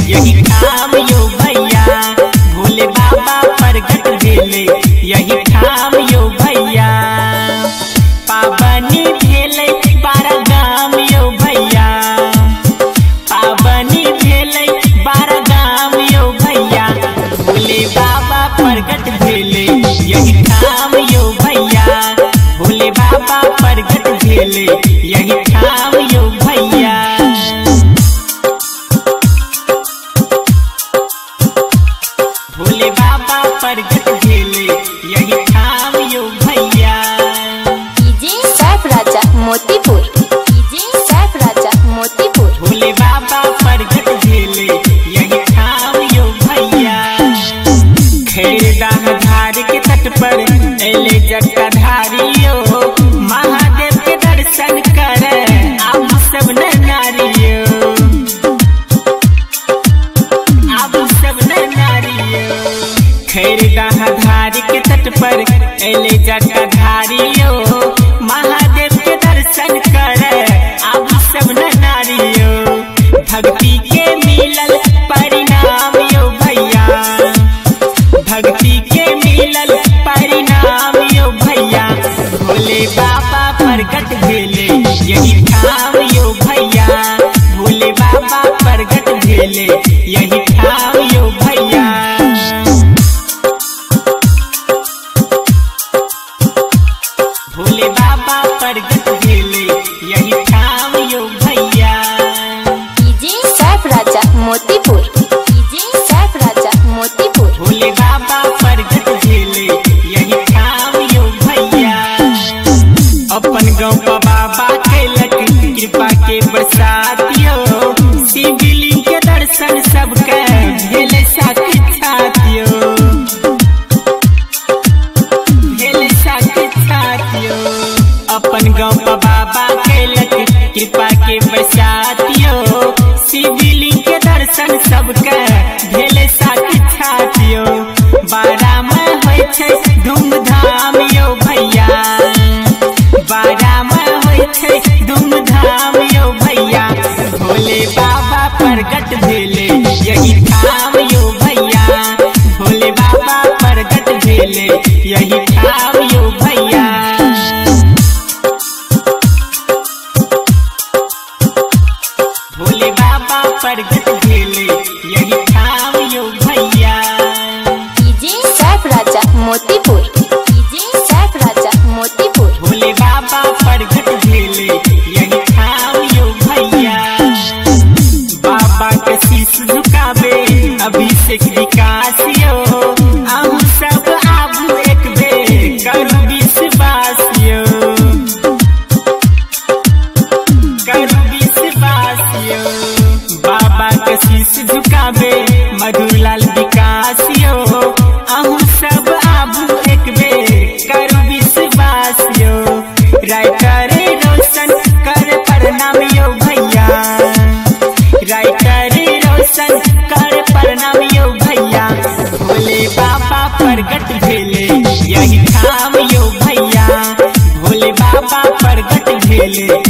यही ठाम यो भैया, भोले बाबा प्रगट भेले यही ठाम यो भैया। पावनी भेले बारा गाम यो भैया, पावनी भेले बारा गाम यो भैया, भोले बाबा प्रगट भेले यही ठाम यो भैया, भोले बाबा प्रगट भेले यही ठाम यो भैया। भोले बाबा प्रगट भेले यही ठाम यो भैया। DJ Saif Raja Motipur, DJ Saif Raja Motipur. भोले बाबा प्रगट भेले यही ठाम यो भैया। खैरदाह धार के तट पर एले जटाधारियो, महादेव के दर्शन करे आप सब नर नारियो, आप सब नर नारियो। खैरदाह धार के तट पर एले जटाधारियो, महादेव के दर्शन करे आप सब नर नारियो। भक्ति के मिलल परिणाम यो भैया, भक्ति के मिलल परिणाम यो भैया, भोले बाबा प्रगट भेले यही ठाम यो भैया, भोले बाबा प्रगट भेले यही ठाम यो भैया। भोले बाबा प्रगट भेले यही ठाम यो भैया। DJ Saif Raja Motipur, DJ Saif Raja Motipur. भोले बाबा प्रगट भेले यही ठाम यो भैया। अपन गाँव का बाबा कैलक कृपा के बरसातियो, शिवलिंग के दर्शन सबके भेले साक्षातियो, भेले साक्षातियो। अपन गाँव का बाबा कैलक कृपा के बरसातियो, शिवलिंग के दर्शन सबके भेले साक्षातियो। बारा में होय छै धूमधाम यो भैया, बारा में होय छै धूमधाम यो भैया, भोले बाबा प्रगट भेले यही ठाम यो भैया, भोले बाबा प्रगट भेले यही ठाम यो भैया। भोले बाबा प्रगट भेले यही ठाम यो भैया। DJ Saif Raja Motipur, DJ Saif Raja Motipur. भोले बाबा प्रगट भेले यही ठाम यो भैया। बाबा के शीश झुकावे अभिषेक विकास यो, आहू सब आबू एक बेर करू विश्वास यो, करू विश्वास यो। बाबा के शीश झुकावे मधुलाल विकास यो, आहू सब आबू एक बेर करू विश्वास यो। राइटर रोशन कर प्रणाम यो भैया, राइटर रोशन कर प्रणाम यो भैया, भोले बाबा प्रगट भेले यही ठाम यो भैया, भोले बाबा प्रगट भेले